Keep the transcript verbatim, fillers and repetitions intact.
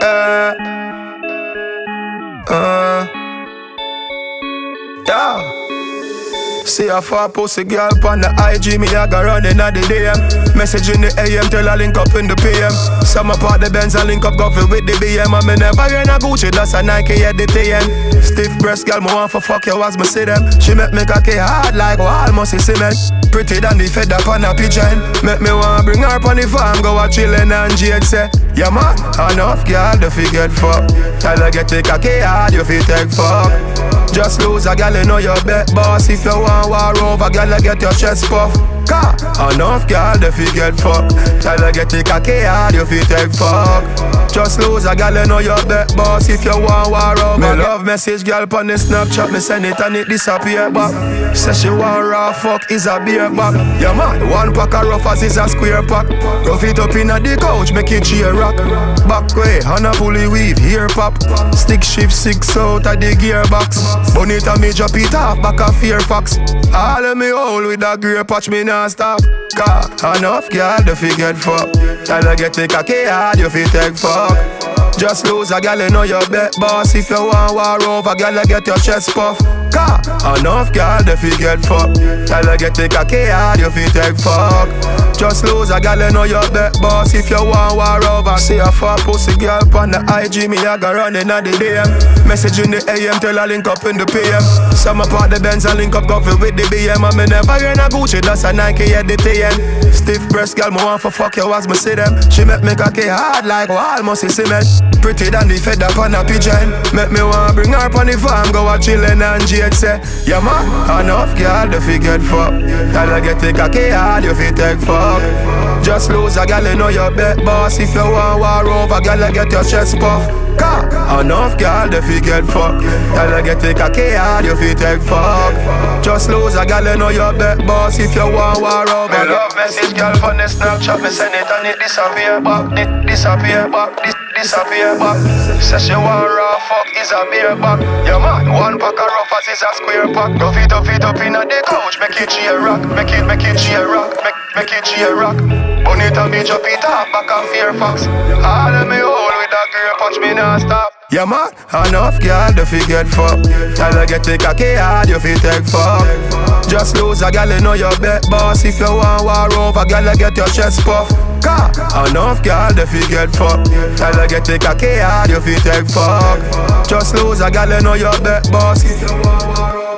Uh, uh, yeah. See a far pussy girl on the I G, me a go running at the D M. Message in the A M, tell her link up in the P M. Some apart the Benz and link up coffee with the B M. And me never get a Gucci, that's a Nike at the T N. Stiff breast girl, me want for fuck you as me see them. She make me cocky hard like wall musty cement. Pretty than the fed up on a pigeon. Make me want bring her on the farm, go a chillin' and Jade say, yeah man, enough girl, the fi get fuck. Tell her get the cocky hard, you fi take fuck. Just lose a gal, you know your bet boss. If you want war over, gal, get your chest puff. Car, enough gal, they fi get fuck. Tell her get the cocky hard, you fi take fuck. Just lose a gal, you know your bet boss. If you want war over, me love message gal pon the Snapchat, me send it and it disappear back. Say she want raw fuck, is a beer back. Yeah man, one pack of rough as is a square pack. Rough it up inna the couch, make it cheer rock. Back way, on a pulley weave, here pop. Stick shift six out of the gearbox. Bonita me drop it off, back a Fairfax. All of me hold with a grey patch, me nah stop. Car, enough girl, the fi get fuck. Tell her get the cocky hard, you fi take fuck. Just lose a gal, you know your bet boss. If you want war over, gal, get your chest puff. Car, enough girl, the fi get fuck. Tell her get the cocky hard, you fi take fuck. Just lose a gal, you know your bet boss. If you want war over, see a far pussy girl on the I G, me a go running at the D M. Message in the A M, tell her link up in the P M. Some apart the Benz and link up coffee with the B M. And me never get a Gucci, that's a Nike at the T N. Stiff breast girl, me want for fuck you as me see them. She make me cocky hard like wall musty cement. Pretty than the fed up on a pigeon. Make me want bring her on the farm, go a chillin' and Jade say, yeah man, enough girl, the fi get fuck. Tell her get the cocky hard, you fi take fuck. Just lose a gal, you know your bet boss. If you want war over, gal, get your chest puff. Car, enough gal, the fi get fuck. Tell her get the cocky hard, you fi take fuck. Just lose a gal, you know your bet boss. If you want war over. Me love message gal on the Snapchat, me send it and it disappear back. It disappear back, this disappear back. Say she want raw fuck, is a beer back. Yeah man, one pack of rough as is a square pack. Rough it up, it up inna the couch, make it cheer rock. Make it, make it cheer rock, make, make it cheer rock. Bonita me drop it off, back a Fairfax. All of me hold with a grey punch, me nah stop. Yeah man, enough girl, the fi get fuck. Tell her get the cocky hard, you fi take fuck. Just lose a gal, you know your bet boss. If you want war over, gal, get your chest puff. Car, enough girl, the fi get fuck. Tell her get the cocky hard, you fi take fuck. Just lose a gal, you know your bet boss. If you want war over.